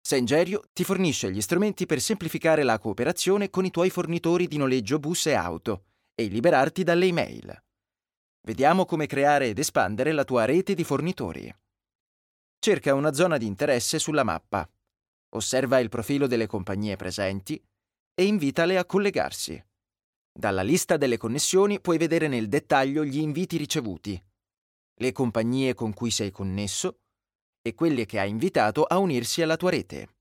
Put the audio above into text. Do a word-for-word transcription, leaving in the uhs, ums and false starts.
Sengerio ti fornisce gli strumenti per semplificare la cooperazione con i tuoi fornitori di noleggio bus e auto e liberarti dalle email. Vediamo come creare ed espandere la tua rete di fornitori. Cerca una zona di interesse sulla mappa, osserva il profilo delle compagnie presenti e invitale a collegarsi. Dalla lista delle connessioni puoi vedere nel dettaglio gli inviti ricevuti, le compagnie con cui sei connesso e quelle che hai invitato a unirsi alla tua rete.